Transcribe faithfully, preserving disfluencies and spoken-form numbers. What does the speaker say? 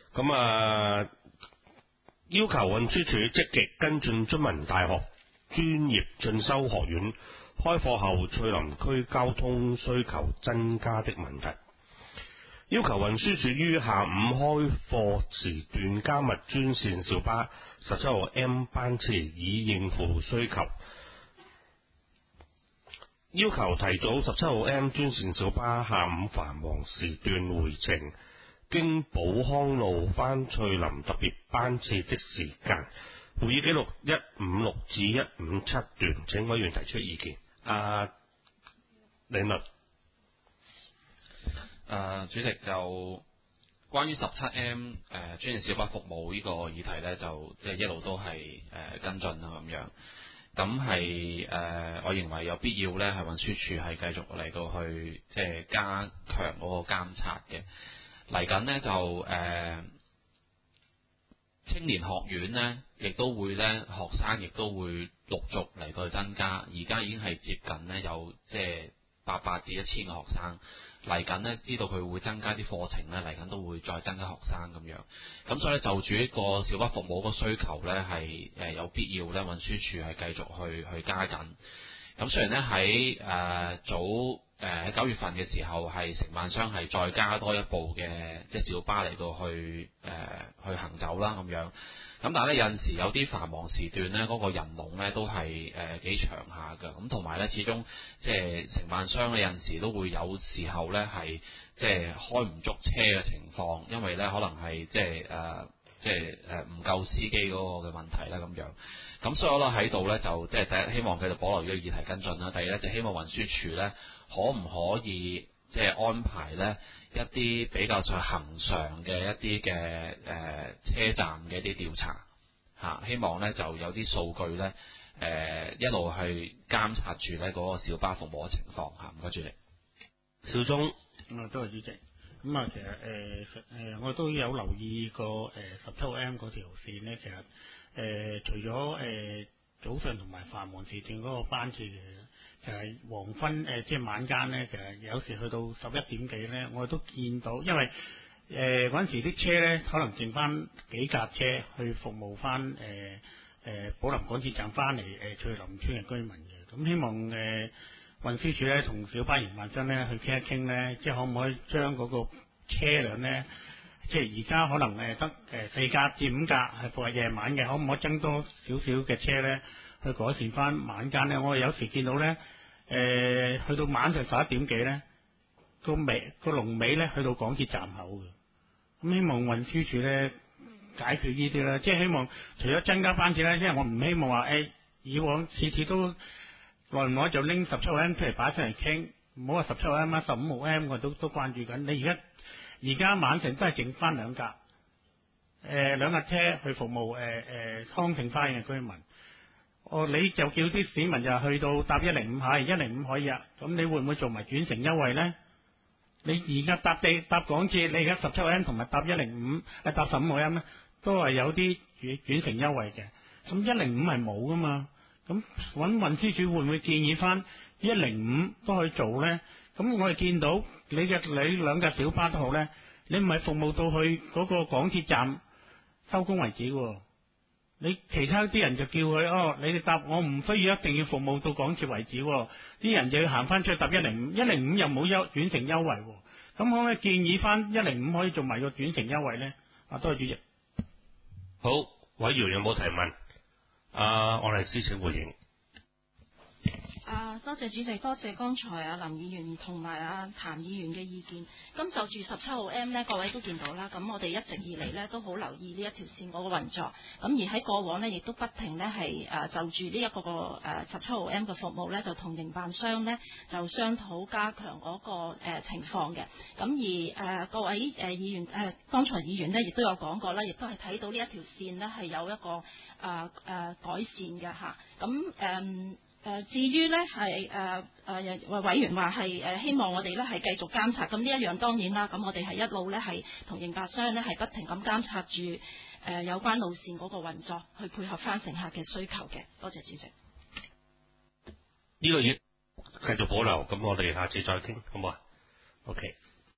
咁啊，要求運輸署積極跟進中文大學專業進修學院開課後翠林區交通需求增加的問題，要求運輸署於下午開課時段加密專線小巴十七號 M 班次以應付需求，要求提早十七號 M 專線小巴下午繁忙時段回程經寶康路返翠林特別班次的時間。會議記錄一五六至一五七段，請委員提出意見。啊，李律，誒、 呃，主席，就關於十七 M 誒、呃、專營小巴服務呢個議題呢，就即係一路都係誒、呃、跟進啦咁樣。咁係誒，我認為有必要呢，係運輸署係繼續嚟到去即係加強嗰個監察嘅。嚟緊呢，就誒。呃青年學院呢，亦都會呢，學生亦都會陸續嚟到去增加。而家已經係接近呢，有即係八百至一千個學生嚟緊呢，知道佢會增加啲課程呢，嚟緊都會再增加學生咁樣。咁所以呢，就住一個小巴服務個需求呢，係誒有必要呢，運輸署係繼續去去加緊。咁雖然呢，喺誒、呃、早誒喺九月份嘅時候係承辦商係再加多一部嘅即係小巴嚟到去誒、呃、去行走啦咁樣。咁但係咧有陣時有啲繁忙時段呢，嗰、那個人龍呢都係誒幾長下㗎。咁同埋呢，始終即係承辦商有陣時都會有時候呢係即係開唔足車嘅情況，因為呢可能係即係誒即係誒唔夠司機嗰個嘅問題啦咁樣。咁所以我喺度呢，就即係第一希望繼續保留呢個議題跟進啦。第二呢，就希望運輸署呢，可唔可以即係安排呢一啲比較上恆常嘅一啲嘅誒車站嘅一啲調查嚇、啊，希望呢就有啲數據呢，誒、呃、一路去監察住呢嗰個小巴服務嘅情況嚇。唔該主席。 小鐘， 啊多謝主席。咁啊，其實誒誒、呃、我都有留意過誒十七號 M 嗰條線呢，其實。誒、呃、除咗誒、呃、早上同埋繁忙時段嗰個班次嘅，其實黃昏誒、呃、即係晚間咧，其實有時去到十一點幾咧，我都見到，因為誒嗰陣時啲車咧可能剩翻幾架車去服務翻誒誒寶林港鐵站翻嚟誒翠林村嘅居民嘅，咁希望誒、呃、運輸署咧同小巴營辦商咧去傾一傾咧，即係可唔可以將嗰個車輛咧？即係而家可能誒得誒四架至五架係服務夜晚嘅，可唔可以增多少少嘅車咧，去改善翻晚間咧？我哋有時見到咧，誒、呃、去到晚上十一點幾咧，個尾個龍尾咧去到港鐵站口嘅。咁希望運輸署咧解決呢啲啦，即係希望除咗增加班次咧，因為我唔希望話誒、欸、以往次次都耐唔耐就拎十七號 M 出嚟擺出嚟傾，唔好話十七號 M 啦，十五號 M 我都都關注緊。你而家而家晚上都係剩翻兩架，誒、呃、兩架車去服務誒誒康城花園嘅居民。哦，你就叫啲市民就去到搭一零五係一零五可以啊，咁你會唔會做埋轉乘優惠咧？你而家搭地搭港鐵，你而家十七號 M 同埋搭一零五誒搭十五號 M 咧，都係有啲轉轉乘優惠嘅。咁一零五係冇噶嘛？咁揾運輸署會唔會建議翻一零五都去做咧？咁我哋見到你嘅你兩架小巴都好咧，你唔係服務到去嗰個港鐵站收工為止喎。你其他啲人就叫佢哦，你哋搭我唔需要一定要服務到港鐵為止喎。啲人就要行翻出去搭一零五，一零五又冇優轉乘優惠喎。咁可唔可以建議翻一零五可以做埋個轉乘優惠咧？啊，多謝主席。 好，委員有冇提問？啊，我哋司請回應。 啊，多謝主席，多謝剛才阿林議員同埋阿譚議員嘅意見。咁就住十七號 M 呢，各位都見到啦。咁我哋一直以嚟呢都好留意呢一條線嗰個運作。咁而喺過往呢，亦都不停呢係誒就住呢一個個誒十七號 M 嘅服務呢，就同營辦商呢就商討加強嗰個誒情況嘅。咁而誒、呃、各位誒議員誒、呃、剛才議員呢亦都有講過啦，亦都係睇到呢一條線呢係有一個誒誒、呃呃、改善嘅嚇。咁誒。誒、呃、至於呢係誒誒委員話係誒希望我哋呢係繼續監察，咁呢一樣當然啦，咁我哋係一路呢係同營辦商呢係不停咁監察住誒、呃、有關路線嗰個運作，去配合翻乘客嘅需求嘅。多謝主席。 呢個月繼續保留，咁我哋下次再傾，好唔好啊？OK。